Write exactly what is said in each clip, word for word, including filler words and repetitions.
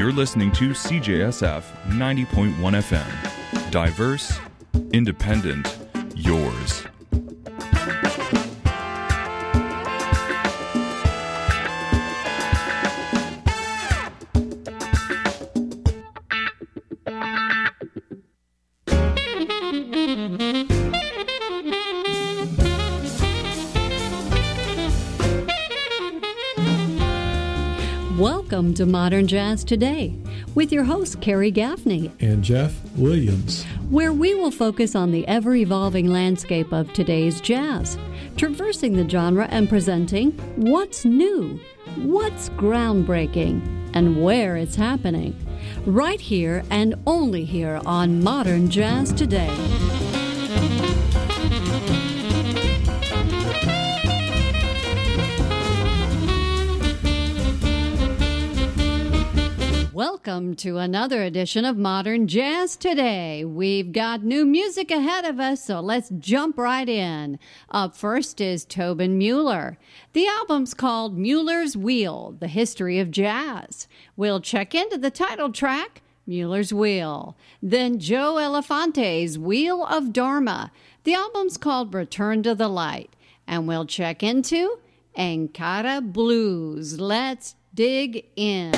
You're listening to C J S F ninety point one F M. Diverse, independent, yours. Welcome to Modern Jazz Today with your host, Carrie Gaffney and Jeff Williams, where we will focus on the ever-evolving landscape of today's jazz, traversing the genre and presenting what's new, what's groundbreaking, and where it's happening, right here and only here on Modern Jazz Today. Welcome to another edition of Modern Jazz Today. We've got new music ahead of us, so let's jump right in. Up first is Tobin Mueller. The album's called Mueller's Wheel, The History of Jazz. We'll check into the title track, Mueller's Wheel. Then Joe Elefante's Wheel of Dharma. The album's called Return to the Light. And we'll check into Ankara Blues. Let's dig in.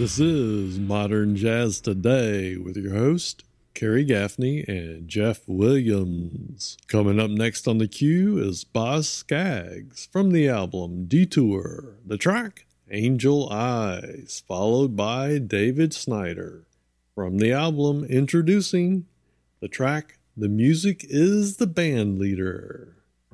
This is Modern Jazz Today with your host, Kerry Gaffney and Jeff Williams. Coming up next on the queue is Boz Scaggs from the album Detour. The track, Angel Eyes, followed by David Snyder from the album Introducing. The track, The Music is the Band Leader.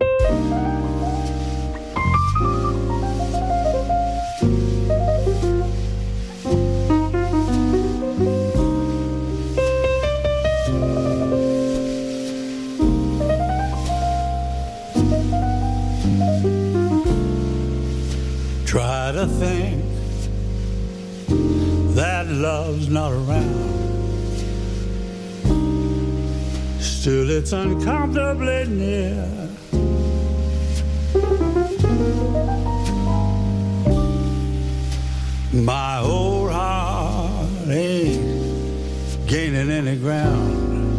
Try to think that love's not around. Still it's uncomfortably near. My old heart ain't gaining any ground,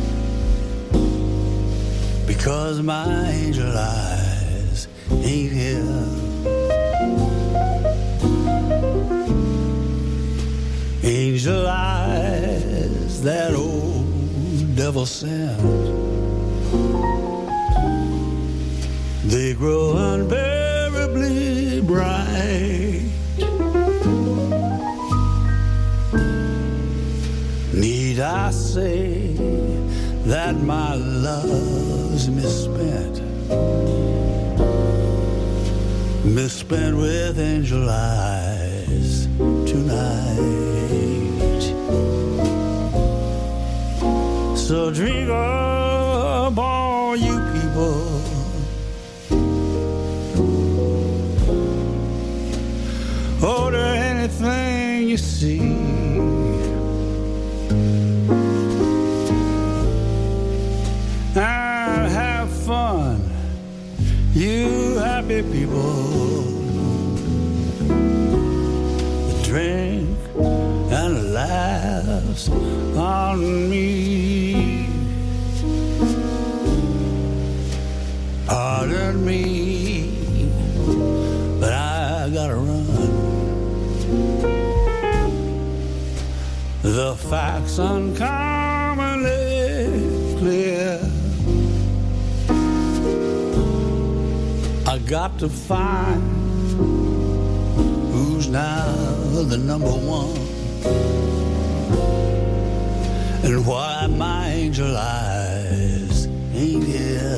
because my angel eyes ain't here. Angel eyes that old devil sent, they grow unbearably bright. Need I say that my love's misspent, misspent with angel eyes tonight. So drink up, all you people, order anything you see, and have fun, you happy people. Drink and laughs on me. Pardon me, but I gotta run. The facts uncommonly clear. I got to find who's now the number one, and why my angel eyes ain't here.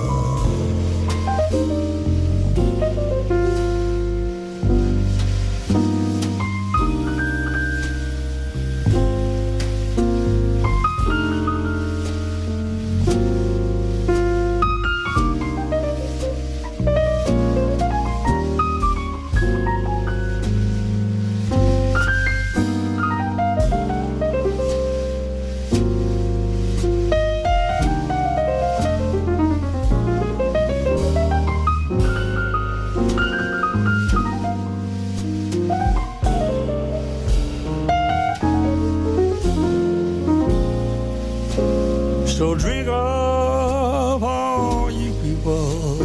So drink up, all you people,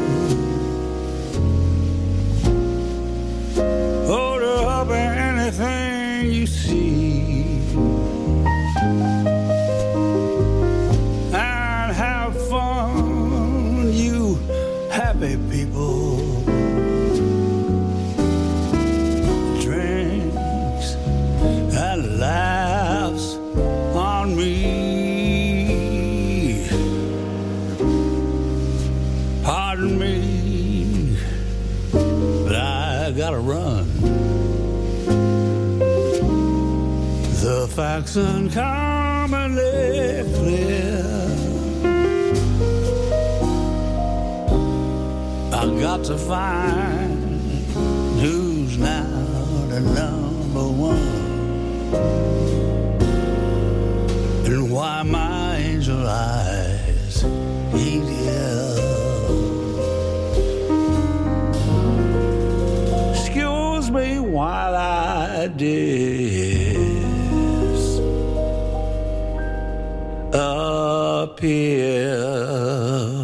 order up anything you see, and have fun, you happy people. Drinks and laughs on me. Pardon me, but I gotta run. The facts uncommonly clear. I got to find who's now the number one, and why my angel eyes ain't here. Me while I dance up here.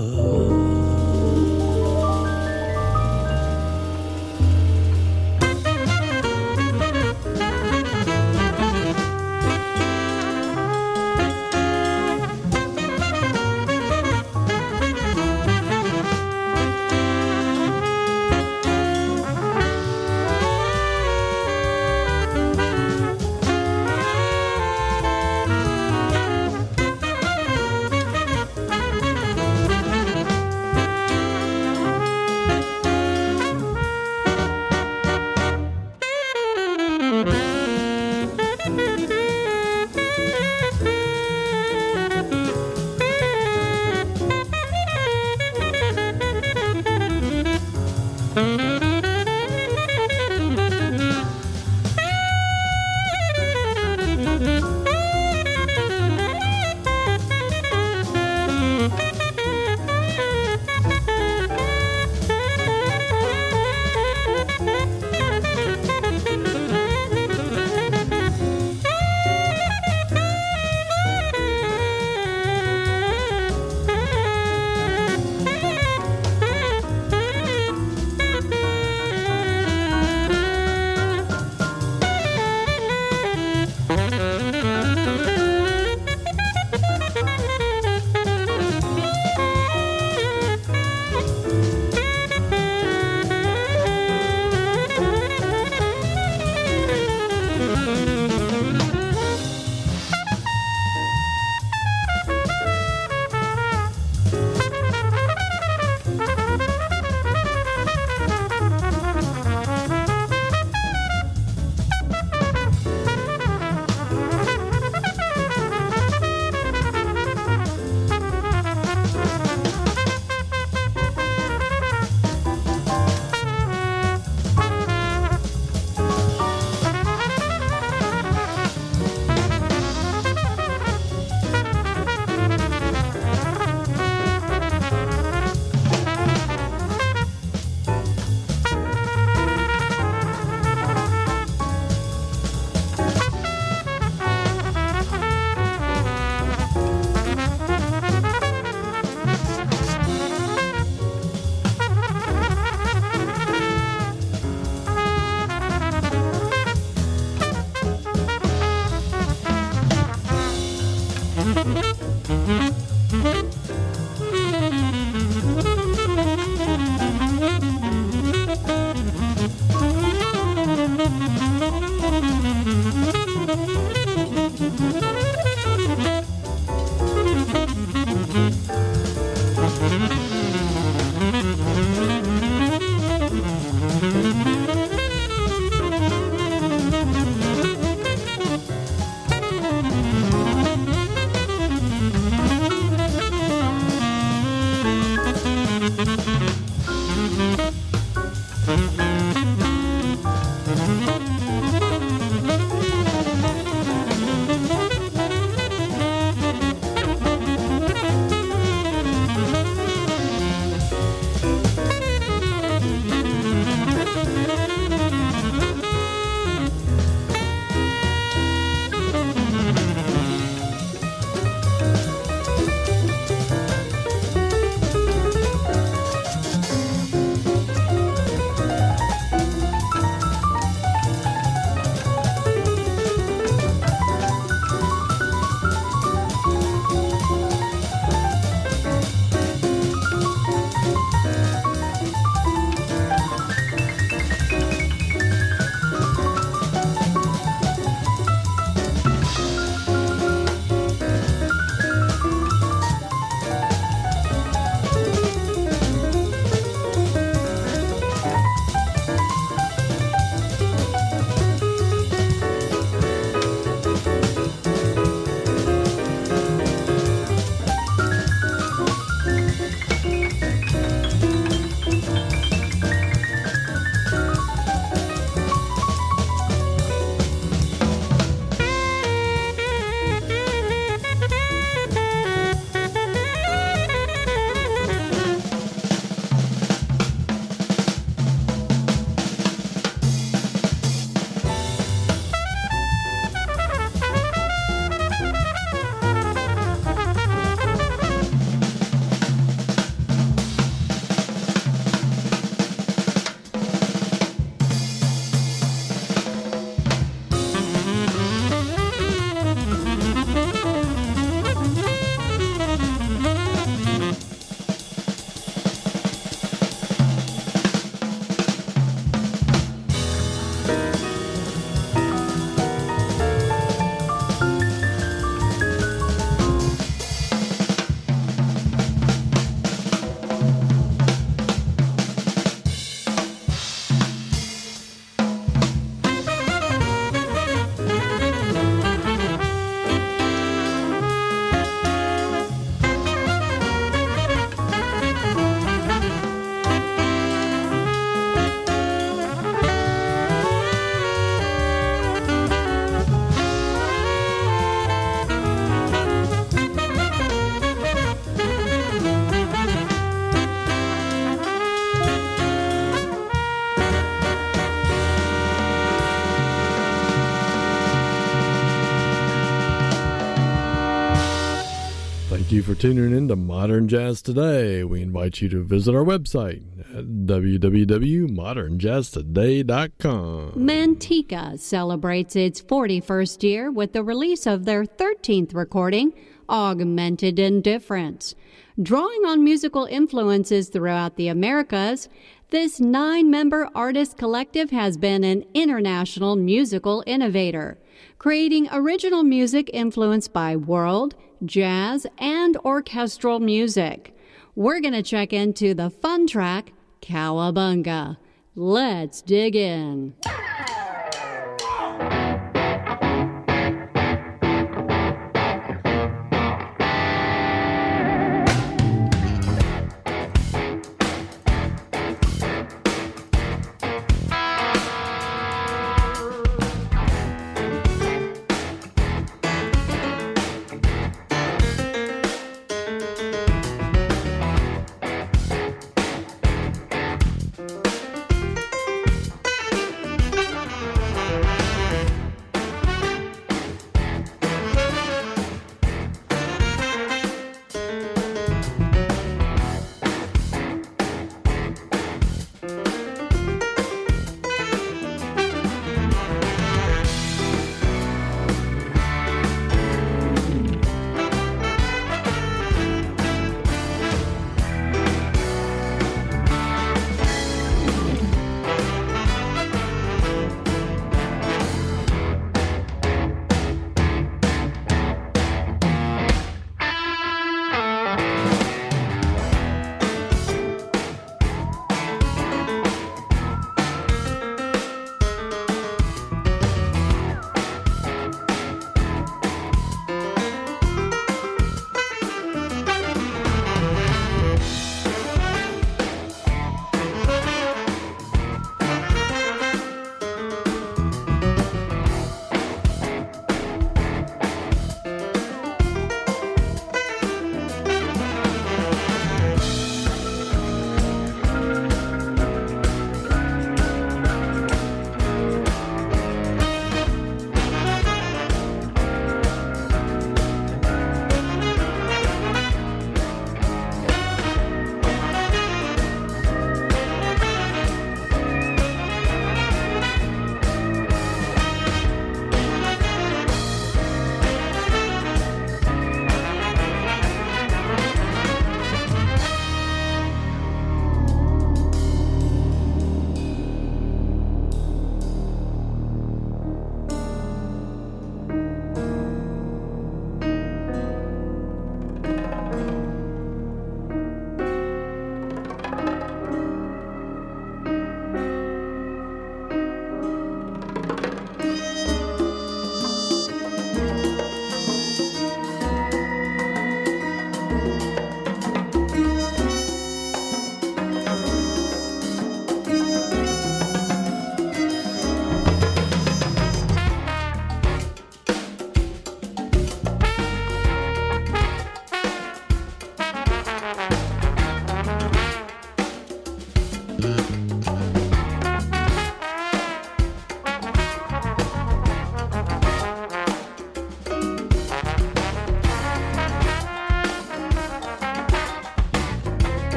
Thank you for tuning in to Modern Jazz Today. We invite you to visit our website at w w w dot modern jazz today dot com. Manteca celebrates its forty-first year with the release of their thirteenth recording, Augmented Indifference. Drawing on musical influences throughout the Americas, this nine-member artist collective has been an international musical innovator, creating original music influenced by world, jazz, and orchestral music. We're going to check into the fun track, Cowabunga. Let's dig in.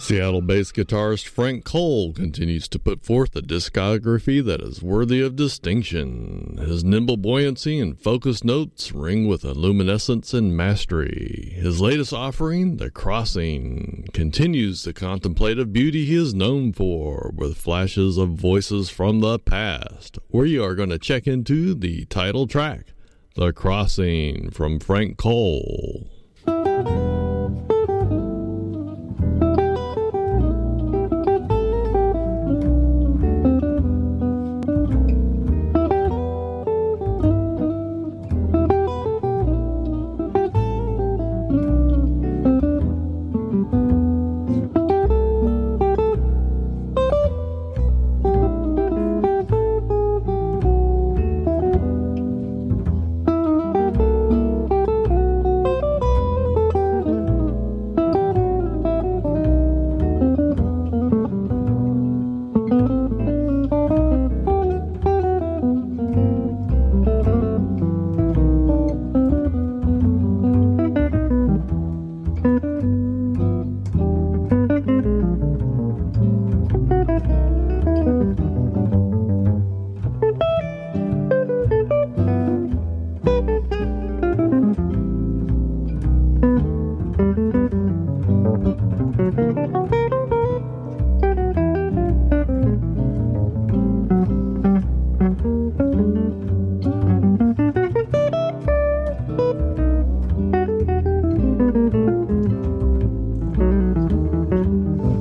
Seattle-based guitarist Frank Cole continues to put forth a discography that is worthy of distinction. His nimble buoyancy and focused notes ring with a luminescence and mastery. His latest offering, The Crossing, continues the contemplative beauty he is known for, with flashes of voices from the past. We are going to check into the title track, The Crossing, from Frank Cole.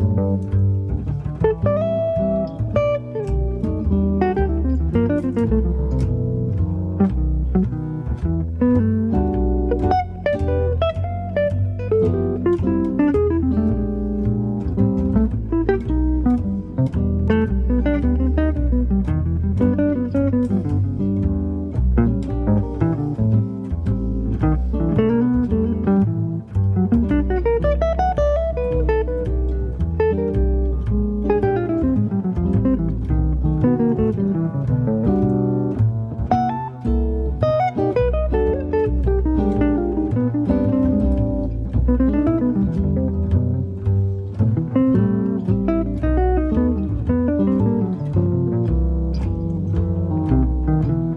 Thank you.